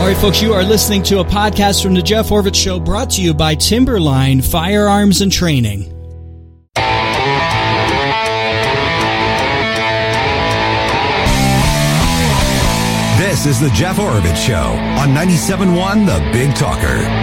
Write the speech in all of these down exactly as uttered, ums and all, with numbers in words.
All right, folks, you are listening to a podcast from the Jeff Oravits Show, brought to you by Timberline Firearms and Training. This is the Jeff Oravits Show on ninety-seven point one The Big Talker.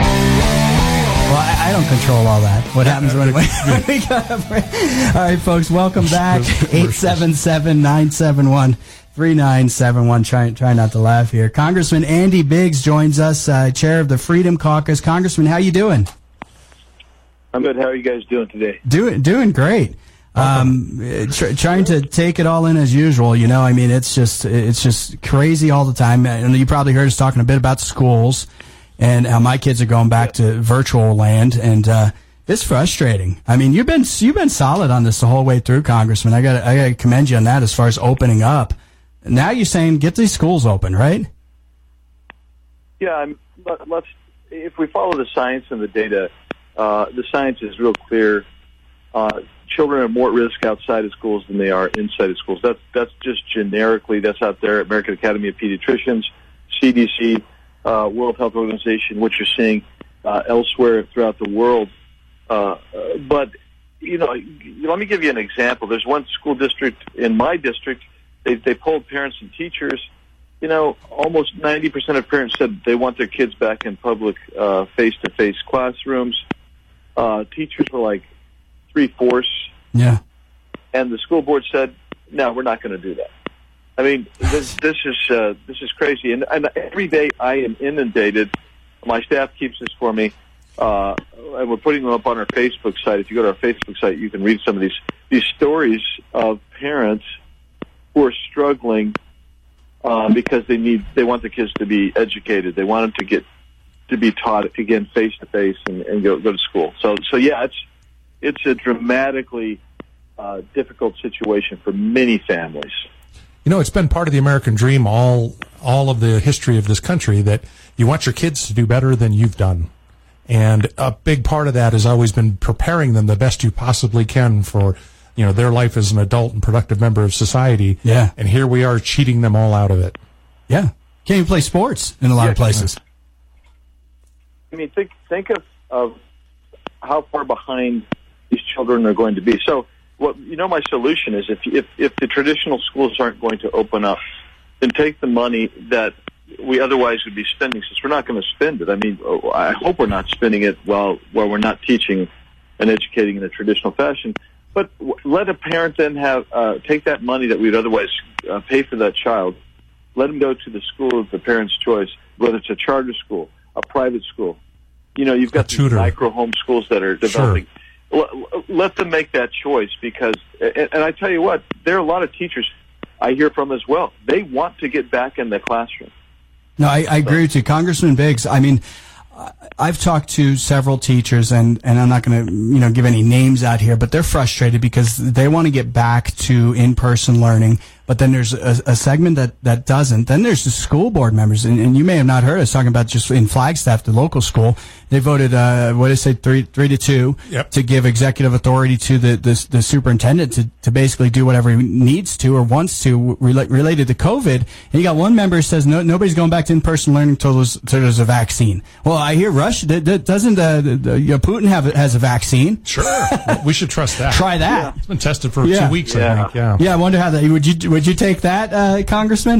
Well, I, I don't control all that. What happens when we got a break? All right, folks, welcome back. eight seven seven, nine seven one, three nine seven one. Try, try not to laugh here. Congressman Andy Biggs joins us, uh, chair of the Freedom Caucus. Congressman, how you doing? I'm good. How are you guys doing today? Doing doing great. Um, tr- trying to take it all in as usual. You know, I mean, it's just it's just crazy all the time. And you probably heard us talking a bit about schools and how my kids are going back to virtual land, and uh, it's frustrating. I mean, you've been you've been solid on this the whole way through, Congressman. I got I got to commend you on that as far as opening up. Now you're saying get these schools open, right? Yeah, I'm, let, let's. If we follow the science and the data, uh, the science is real clear. Uh, children are more at risk outside of schools than they are inside of schools. That's that's just generically, that's out there. American Academy of Pediatricians, C D C, uh, World Health Organization, what you're seeing uh, elsewhere throughout the world. Uh, but, you know, let me give you an example. There's one school district in my district. They, they polled parents and teachers. You know, almost ninety percent of parents said they want their kids back in public uh, face-to-face classrooms. Uh, teachers were like three-fourths. Yeah. And the school board said, no, we're not going to do that. I mean, this, this is uh, this is crazy. And, and every day I am inundated. My staff keeps this for me. Uh, and we're putting them up on our Facebook site. If you go to our Facebook site, you can read some of these, these stories of parents who are struggling uh, because they need they want the kids to be educated. They want them to get to be taught again face to face and, and go go to school. So so yeah, it's it's a dramatically uh, difficult situation for many families. You know, it's been part of the American dream all all of the history of this country that you want your kids to do better than you've done. And a big part of that has always been preparing them the best you possibly can for, you know, their life as an adult and productive member of society. Yeah. And here we are cheating them all out of it. Yeah. Can't even play sports in a lot Yeah. of places. I mean, think think of, of how far behind these children are going to be. So, what you know, my solution is if if if the traditional schools aren't going to open up, then take the money that we otherwise would be spending, since we're not going to spend it. I mean, I hope we're not spending it while while we're not teaching and educating in a traditional fashion. But w- let a parent then have uh, take that money that we'd otherwise uh, pay for that child, let them go to the school of the parent's choice, whether it's a charter school, a private school. You know, you've got these micro home schools that are developing. Sure. L- let them make that choice, because, and, and I tell you what, there are a lot of teachers I hear from as well. They want to get back in the classroom. No, I, I agree with you. Congressman Biggs, I mean, I've talked to several teachers, and, and I'm not going to, you know, give any names out here, but they're frustrated because they want to get back to in-person learning, but then there's a, a segment that, that doesn't. Then there's the school board members, and, and you may have not heard us talking about just in Flagstaff, the local school. They voted, uh, what did I say, three, three to two yep. to give executive authority to the, the, the superintendent to, to basically do whatever he needs to or wants to rela- related to COVID. And you got one member who says no, nobody's going back to in-person learning until there's, until there's a vaccine. Well, I hear Russia, doesn't, uh, the, the, you know, Putin have, has a vaccine? Sure. We should trust that. Try that. Yeah. It's been tested for yeah. two weeks, yeah. I think. Yeah. Yeah, I wonder how that, would you, would you take that, uh, Congressman?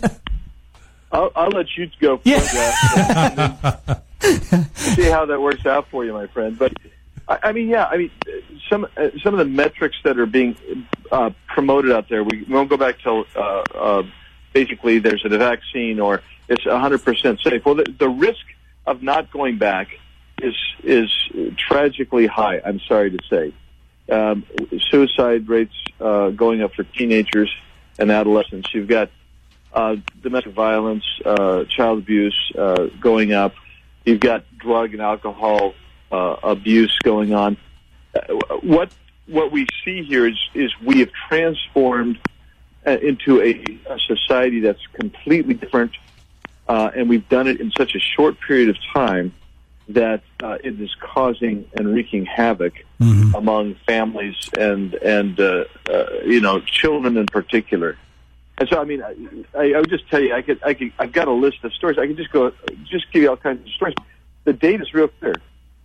I'll, I'll let you go for yeah. that. See how that works out for you, my friend. But I, I mean, yeah, I mean, some uh, some of the metrics that are being uh, promoted out there. We won't go back to uh, uh, basically there's a vaccine or it's one hundred percent safe. Well, the, the risk of not going back is is tragically high. I'm sorry to say, um, suicide rates uh, going up for teenagers and adolescents. You've got uh, domestic violence, uh, child abuse uh, going up. You've got drug and alcohol uh, abuse going on. Uh, what what we see here is is we have transformed uh, into a, a society that's completely different, uh, and we've done it in such a short period of time that uh, it is causing and wreaking havoc mm-hmm. among families and and uh, uh, you know, children in particular. And so, I mean, I, I would just tell you, I could, I could, I've got a list of stories. I could just go, just give you all kinds of stories. The data is real clear.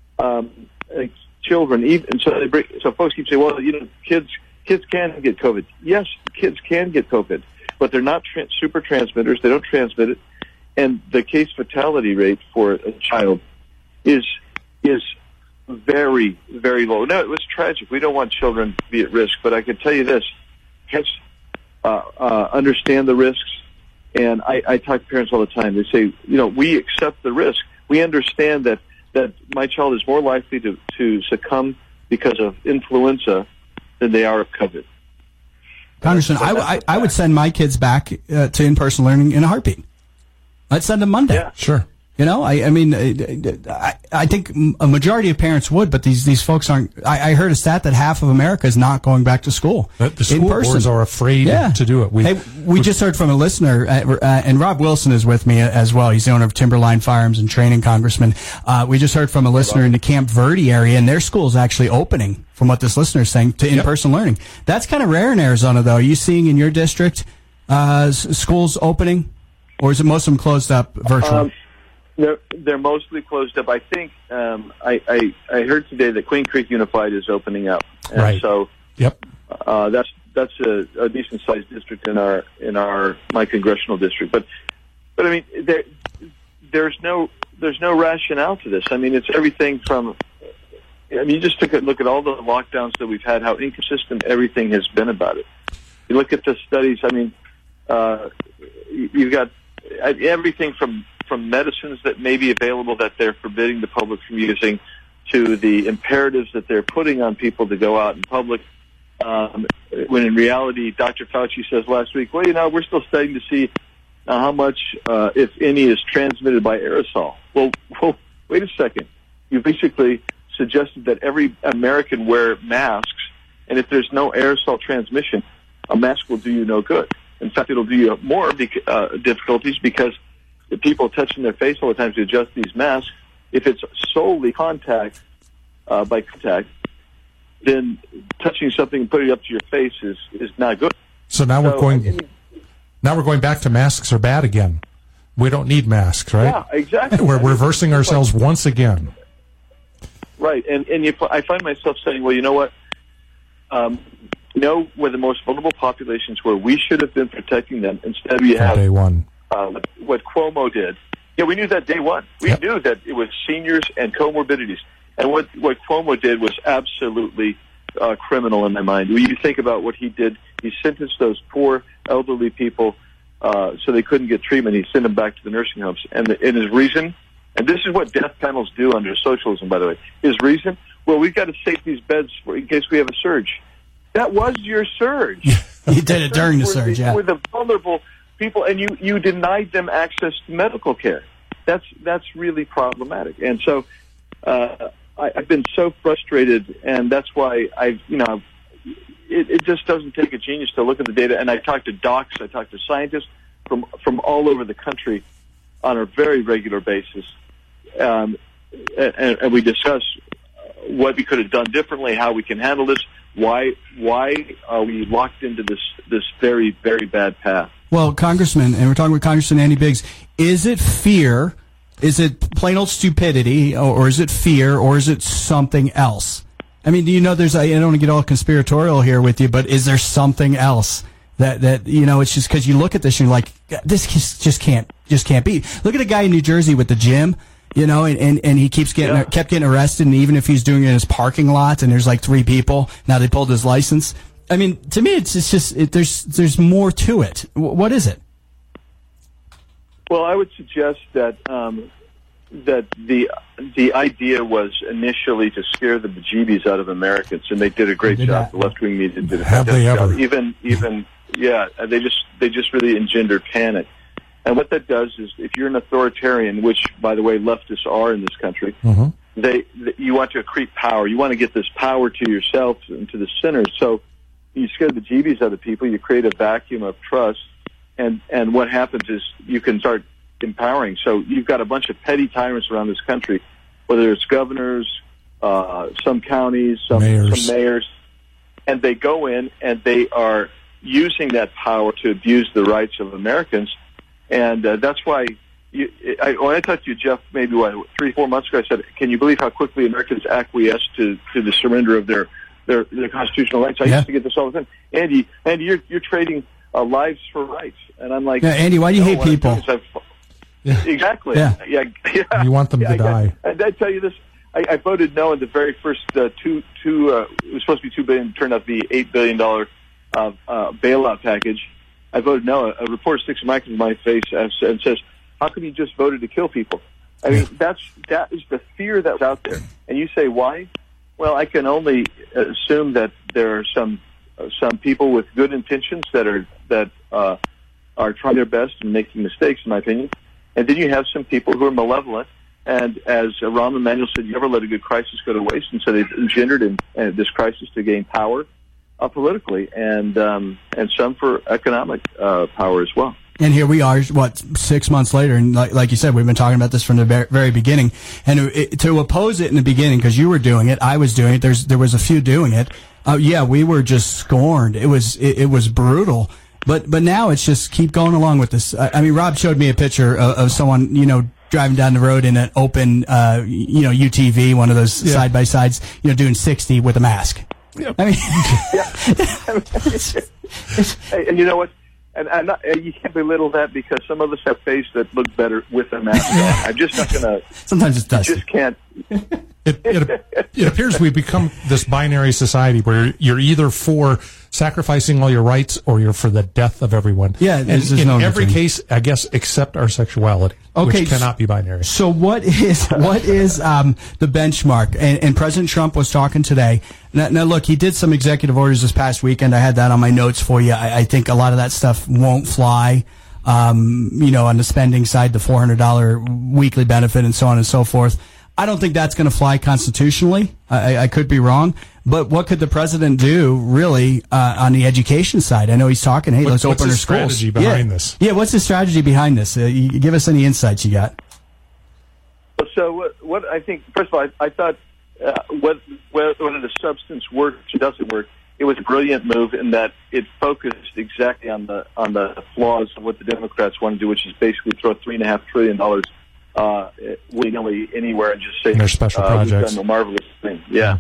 Um, like children, even, and so they bring, so folks keep saying, well, you know, kids, kids can get COVID. Yes, kids can get COVID, but they're not tra- super transmitters. They don't transmit it, and the case fatality rate for a child is is very, very low. No, it was tragic. We don't want children to be at risk, but I can tell you this: catch, uh, uh, understand the risks. And I, I talk to parents all the time. They say, you know, we accept the risk. We understand that, that my child is more likely to, to succumb because of influenza than they are of COVID. Congressman, I, I, I would send my kids back uh, to in-person learning in a heartbeat. I'd send them Monday. Yeah. Sure. You know, I, I mean, I, I think a majority of parents would, but these, these folks aren't. I, I heard a stat that half of America is not going back to school. The, the school boards are afraid yeah. to do it. We, hey, we just heard from a listener, uh, uh, and Rob Wilson is with me as well. He's the owner of Timberline Firearms and Training, Congressman. Uh, we just heard from a listener in the Camp Verde area, and their school is actually opening, from what this listener is saying, to in-person yep. learning. That's kind of rare in Arizona, though. Are you seeing in your district uh, s- schools opening, or is it most of them closed up virtually? Um, They're they're mostly closed up. I think um, I, I I heard today that Queen Creek Unified is opening up, and right. so yep, uh, that's that's a, a decent sized district in our in our my congressional district. But but I mean there there's no there's no rationale to this. I mean it's everything from. I mean you just took a look at all the lockdowns that we've had, how inconsistent everything has been about it. You look at the studies. I mean uh, you've got everything from. from medicines that may be available that they're forbidding the public from using to the imperatives that they're putting on people to go out in public. Um, when in reality, Doctor Fauci says last week, well, you know, we're still studying to see uh, how much, uh, if any, is transmitted by aerosol. Well, well, wait a second. You basically suggested that every American wear masks, and if there's no aerosol transmission, a mask will do you no good. In fact, it'll do you more bec- uh, difficulties because the people touching their face all the time to adjust these masks, if it's solely contact, uh, by contact, then touching something and putting it up to your face is, is not good. So now so, we're going I mean, now we're going back to masks are bad again. We don't need masks, right? Yeah, exactly. We're reversing ourselves once again. Right, and and you, I find myself saying, well, you know what? Um, you know where the most vulnerable populations were, we should have been protecting them. Instead, we From have day one. Uh, what Cuomo did. Yeah, we knew that day one. We yep. knew that it was seniors and comorbidities. And what, what Cuomo did was absolutely uh, criminal in my mind. When you think about what he did, he sentenced those poor elderly people uh, so they couldn't get treatment. He sent them back to the nursing homes. And, the, and his reason, and this is what death panels do under socialism, by the way, his reason, well, we've got to save these beds for, in case we have a surge. That was your surge. He did it during the surge, the, yeah. With the vulnerable people, and you, you denied them access to medical care. That's that's really problematic. And so uh, I, I've been so frustrated, and that's why I've, you know, it, it just doesn't take a genius to look at the data. And I talk to docs, I talk to scientists from from all over the country on a very regular basis, um, and, and we discuss what we could have done differently, how we can handle this, why why are we locked into this this very, very bad path. Well, Congressman, and we're talking with Congressman Andy Biggs, is it fear, is it plain old stupidity, or, or is it fear, or is it something else? I mean, do you know there's, I don't want to get all conspiratorial here with you, but is there something else that, that you know, it's just because you look at this and you're like, this just can't, just can't be. Look at a guy in New Jersey with the gym, you know, and, and, and he keeps getting, yeah. kept getting arrested, and even if he's doing it in his parking lot and there's like three people, now they pulled his license. I mean, to me, it's, it's just it, there's there's more to it. W- what is it? Well, I would suggest that um, that the the idea was initially to scare the bejeebies out of Americans, and they did a great job. The left wing media did a Have fantastic they ever? job. Even even yeah, they just they just really engendered panic. And what that does is, if you're an authoritarian, which by the way leftists are in this country, mm-hmm. they, they you want to accrete power. You want to get this power to yourself and to the center. So you scare the bejeebies out of people, you create a vacuum of trust, and, and what happens is you can start empowering. So you've got a bunch of petty tyrants around this country, whether it's governors, uh, some counties, some mayors. some mayors, and they go in and they are using that power to abuse the rights of Americans. And uh, that's why you, I, when I talked to you, Jeff, maybe what, three, four months ago, I said, can you believe how quickly Americans acquiesced to, to the surrender of their, their, their constitutional rights? I yeah. used to get this all the time. Andy, Andy, you're, you're trading uh, lives for rights. And I'm like, yeah, Andy, why do you hate people? Yeah. Exactly. Yeah. yeah. yeah. You want them yeah, to I, die. I, I, I tell you this. I, I voted no in the very first uh, two, two. Uh, it was supposed to be two billion. Turned out to be eight billion dollar uh, uh, bailout package. I voted no. A, a reporter sticks a mic in my face and, and says, "How come you just voted to kill people?" I mean, that's that is the fear that's out there. And you say why? Well, I can only assume that there are some uh, some people with good intentions that are that uh, are trying their best and making mistakes, in my opinion. And then you have some people who are malevolent. And as Rahm Emanuel said, you never let a good crisis go to waste. And so they've engendered in, uh, this crisis to gain power uh, politically, and um, and some for economic uh, power as well. And here we are, what, six months later, and like, like you said, we've been talking about this from the very, very beginning. And it, to oppose it in the beginning, because you were doing it, I was doing it. There's there was a few doing it. Uh, yeah, we were just scorned. It was it, it was brutal. But but now it's just keep going along with this. I, I mean, Rob showed me a picture of, of someone, you know, driving down the road in an open, uh, you know, U T V, one of those yeah. side by sides, you know, doing sixty with a mask. Yep. I mean, yeah. And you know what? And I'm not, you can't belittle that because some of us have face that look better with a mask on. I'm just not going to. Sometimes it does. Just can't. It, it, it appears we've become this binary society where you're either for sacrificing all your rights or you're for the death of everyone. Yeah, and there's in no every between. case, I guess, except our sexuality, Okay, which cannot be binary. So what is what is um, the benchmark? And, and President Trump was talking today. Now, now, look, he did some executive orders this past weekend. I had that on my notes for you. I, I think a lot of that stuff won't fly. Um, you know, on the spending side, the four hundred dollars weekly benefit and so on and so forth. I don't think that's going to fly constitutionally. I, I could be wrong. But what could the president do, really, uh, on the education side? I know he's talking, hey, what, let's open our schools. What's the strategy behind yeah. this? Yeah, what's the strategy behind this? Uh, you, give us any insights you got. So what, what I think, first of all, I, I thought uh, whether, whether the substance works or doesn't work, it was a brilliant move in that it focused exactly on the on the flaws of what the Democrats want to do, which is basically throw three and a half trillion dollars uh, willy-nilly anywhere and just say their special uh, projects. we've done a marvelous thing. Yeah.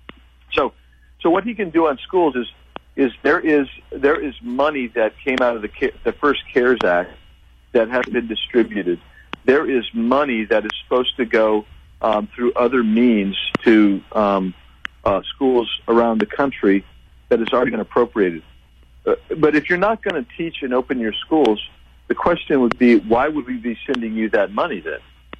So, so what he can do on schools is is there is there is money that came out of the the first CARES Act that has been distributed. There is money that is supposed to go um, through other means to um, uh, schools around the country that has already been appropriated. Uh, but if you're not going to teach and open your schools, the question would be, why would we be sending you that money then?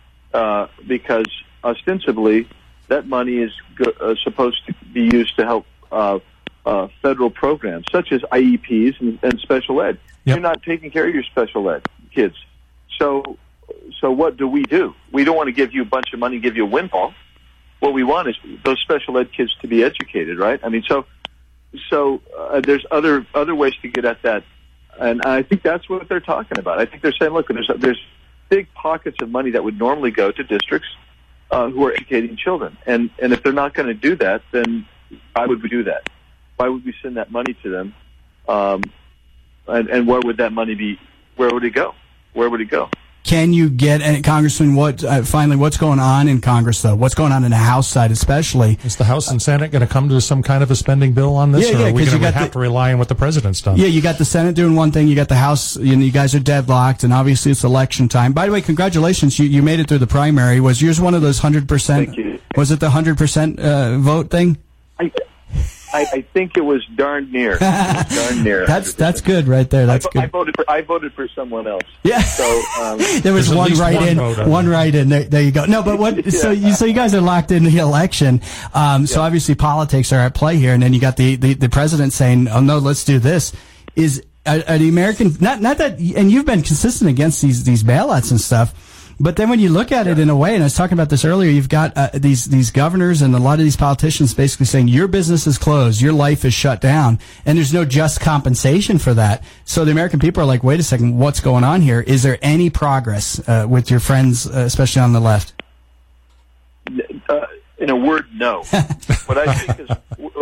Uh, because ostensibly, that money is go- uh, supposed to be used to help uh, uh, federal programs, such as I E Ps and, and special ed. Yep. You're not taking care of your special ed kids. So, so what do we do? We don't want to give you a bunch of money, give you a windfall. What we want is those special ed kids to be educated, right? I mean, so so uh, there's other other ways to get at that, and I think that's what they're talking about. I think they're saying, look, there's there's big pockets of money that would normally go to districts uh, who are educating children, and and if they're not going to do that, then why would we do that? Why would we send that money to them? Um, and, and where would that money be? Where would it go? Where would it go? Can you get, and Congressman, what, uh, finally, what's going on in Congress, though? What's going on in the House side, especially? Is the House and Senate going to come to some kind of a spending bill on this, Yeah, or yeah, are we 'cause going you to got have the- to rely on what the president's done? Yeah, you got the Senate doing one thing, you got the House, you know, you guys are deadlocked, and obviously it's election time. By the way, congratulations, you, you made it through the primary. Was yours one of those one hundred percent? Thank you. Was it the one hundred percent uh, vote thing? I, I, I think it was darn near. It was darn near. That's that's good right there. That's I, vo- I good. voted for I voted for someone else. Yeah. So um, There was There's at one least right one in, vote on one that. right in. There, there you go. No, but what? So you so you guys are locked in the election. Um, so obviously politics are at play here, and then you got the, the, the president saying, "Oh no, let's do this." Is are, are the American not not that? And you've been consistent against these these bailouts and stuff. But then when you look at it in a way, and I was talking about this earlier, you've got uh, these these governors and a lot of these politicians basically saying your business is closed, your life is shut down, and there's no just compensation for that. So the American people are like, wait a second, what's going on here? Is there any progress uh, with your friends, uh, especially on the left? uh, in a word, no. What I think is,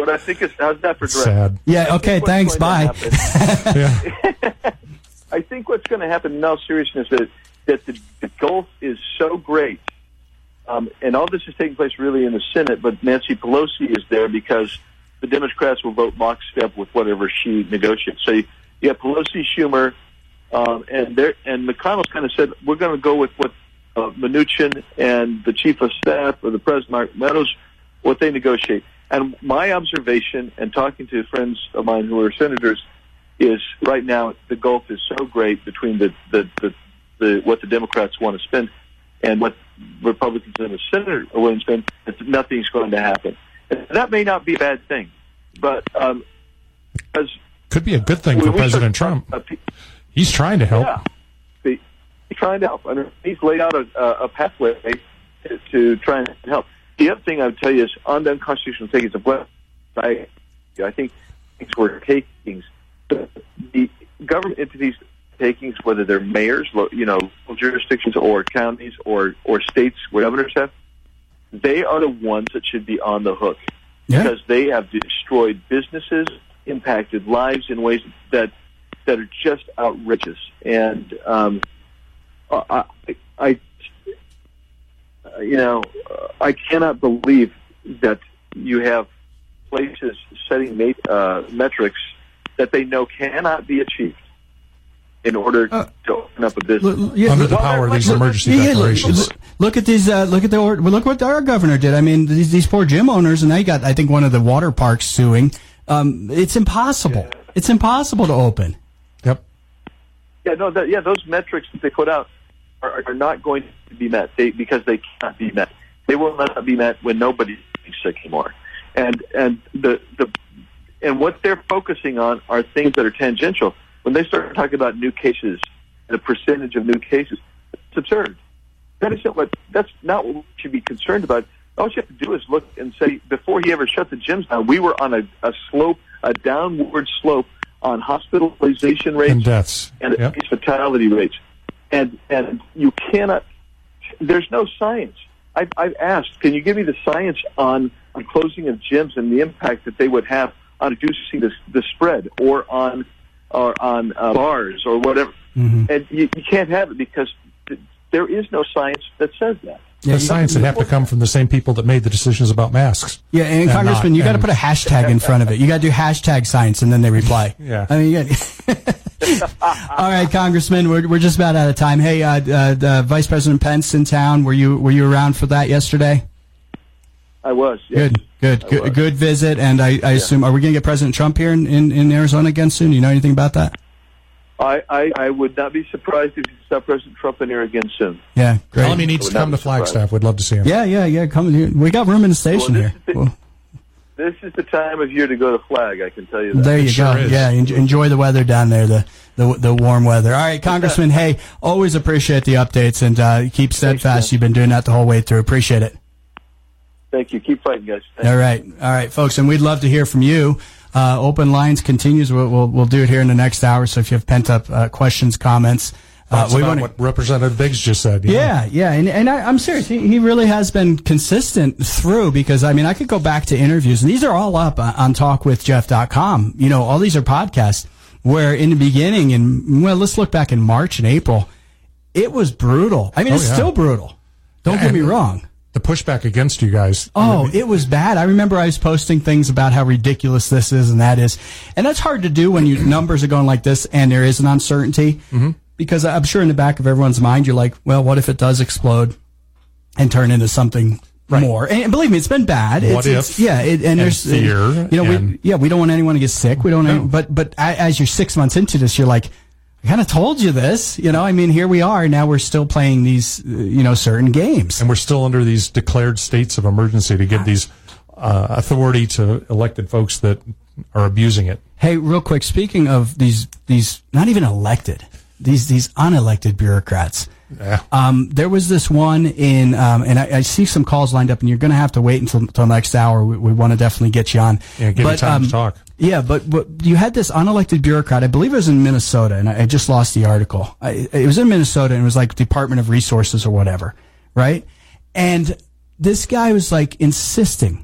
what I think is, how's that for direct? Sad. Yeah, okay, thanks, bye. Yeah. I think what's going to happen in all seriousness is that the, the gulf is so great, um, and all this is taking place really in the Senate, but Nancy Pelosi is there because the Democrats will vote lockstep with whatever she negotiates. So you, you have Pelosi, Schumer, um, and there, and McConnell's kind of said, we're going to go with what uh, Mnuchin and the chief of staff or the president, Mark Meadows, what they negotiate. And my observation, and talking to friends of mine who are senators, is right now the gulf is so great between the, the, the, the what the Democrats want to spend and what Republicans in the Senate are willing to spend that nothing's going to happen. And that may not be a bad thing, but um, as could be a good thing for President Trump. Uh, he's trying to help. Yeah, he's trying to help. I mean, he's laid out a, a pathway to, to try and help. The other thing I would tell you is on the unconstitutional takings of weapons, I, I think things were takings. The government entities takings, whether they're mayors, you know, jurisdictions or counties or, or states where governors have, they are the ones that should be on the hook yeah. because they have destroyed businesses, impacted lives in ways that that are just outrageous. And um, I, I, you know, I cannot believe that you have places setting uh, metrics that they know cannot be achieved in order uh, to open up a business. Look, yeah, Under look, the power of these look, emergency yeah, declarations. Look, look at these. Uh, look at the. Look what our governor did. I mean, these, these poor gym owners, and now you got, I think, one of the water parks suing. Um, it's impossible. Yeah. It's impossible to open. Yep. Yeah. No. That, yeah. Those metrics that they put out are, are not going to be met they, because they cannot be met. They will not be met when nobody's sick anymore. And and the the and what they're focusing on are things that are tangential. When they start talking about new cases, the percentage of new cases, it's absurd. That isn't what, that's not what we should be concerned about. All you have to do is look and say, before he ever shut the gyms down, we were on a, a slope, a downward slope on hospitalization rates and deaths, and yep. fatality rates. And and you cannot, there's no science. I've, I've asked, can you give me the science on, on closing of gyms and the impact that they would have on reducing the, the spread or on or on uh, bars or whatever. Mm-hmm. And you, you can't have it because th- there is no science that says that. Yeah, the science would have to come from the same people that made the decisions about masks. Yeah, and, and Congressman, not, you got to put a hashtag in front of it. You got to do hashtag science, and then they reply. Yeah. I mean, yeah. All right, Congressman, we're we're just about out of time. Hey, uh, uh, uh, Vice President Pence in town. Were you were you around for that yesterday? I was. Yes. Good, good, good, good visit. And I, I yeah. assume, are we going to get President Trump here in, in, in Arizona again soon? You know anything about that? I, I, I would not be surprised if you saw President Trump in here again soon. Yeah, great. Tell him he needs to come to Flagstaff. We'd love to see him. Yeah, yeah, yeah. Come here. We got room in the station well, here. The, well, this is the time of year to go to Flag. I can tell you that. There you it go. Sure is. Yeah, enjoy, enjoy the weather down there. The the, the warm weather. All right, Congressman. Hey, always appreciate the updates and uh, keep steadfast. Thanks, You've been doing that the whole way through. Appreciate it. Thank you. Keep fighting, guys. Thank all right, all right, folks, and we'd love to hear from you. Uh, open lines continues. We'll, we'll we'll do it here in the next hour. So if you have pent up uh, questions, comments, uh, we want what Representative Biggs just said. Yeah, know? yeah, and and I, I'm serious. He, he really has been consistent through because I mean I could go back to interviews, and these are all up on talk with jeff dot com. You know, all these are podcasts where in the beginning, and well, let's look back in March and April, it was brutal. I mean, oh, it's yeah. still brutal. Don't yeah, get me wrong. The pushback against you guys. Oh, it was bad. I remember I was posting things about how ridiculous this is and that is. And that's hard to do when your numbers are going like this and there is an uncertainty. Mm-hmm. Because I'm sure in the back of everyone's mind, you're like, well, what if it does explode and turn into something right. more? And believe me, it's been bad. What it's, if? It's, yeah, it, and, and there's fear. You know, we, yeah, we don't want anyone to get sick. We don't. No. Any, but but as you're six months into this, you're like, I kind of told you this, you know, I mean, here we are. Now we're still playing these, uh, you know, certain games. And we're still under these declared states of emergency to give these uh, authority to elected folks that are abusing it. Hey, real quick, speaking of these, these not even elected, these, these unelected bureaucrats. Yeah. Um, there was this one in, um, and I, I see some calls lined up, and you're going to have to wait until, until next hour. We, we want to definitely get you on. Yeah, give but, you time um, to talk. Yeah, but, but you had this unelected bureaucrat. I believe it was in Minnesota, and I, I just lost the article. I, it was in Minnesota, and it was like Department of Resources or whatever, right? And this guy was like insisting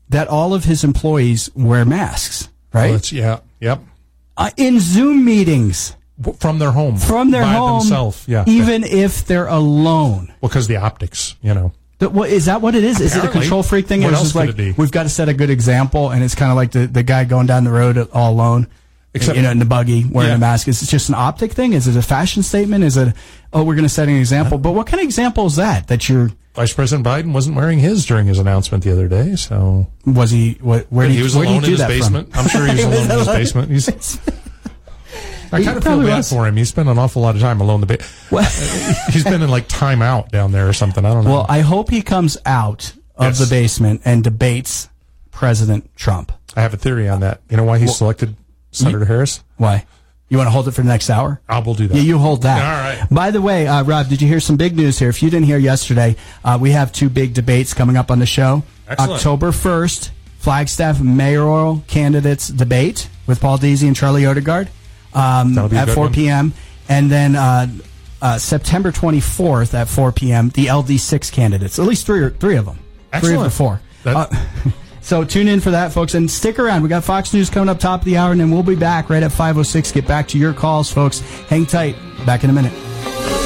that all of his employees wear masks, right? Well, it's, yeah, yep. Uh, in Zoom meetings. From their home. From their by home. themselves, yeah. Even if they're alone. Well, because the optics, you know. The, what, is that what it is? Apparently. Is it a control freak thing? What Or is else just could like, it be? we've got to set a good example, and it's kind of like the, the guy going down the road all alone, Except, you know, in the buggy, wearing yeah. a mask. Is it just an optic thing? Is it a fashion statement? Is it, oh, we're going to set an example? But what kind of example is that? That you're... Vice President Biden wasn't wearing his during his announcement the other day, so... Was he... What, where But did he was where alone did he in do his that basement. from? I'm sure he was He was alone in his alone. basement. He's... I He kind of feel probably bad was. for him. He spent an awful lot of time alone. The ba- Well, He's been in like timeout down there or something. I don't know. well, I hope he comes out of Yes. the basement and debates President Trump. I have a theory on that. You know why he selected Senator Harris? Why? You want to hold it for the next hour? I will do that. Yeah, you hold that. All right. By the way, uh, Rob, did you hear some big news here? If you didn't hear yesterday, uh, we have two big debates coming up on the show. Excellent. October first, Flagstaff mayoral candidates debate with Paul Deasy and Charlie Odegaard um, That'll be a at good four one. p.m. And then uh, uh, September twenty-fourth at four p.m., the L D six candidates, at least three or three of them. Three of the Excellent. four. That- Uh, So tune in for that, folks, and stick around. We got Fox News coming up top of the hour, and then we'll be back right at five oh six. Get back to your calls, folks. Hang tight. Back in a minute.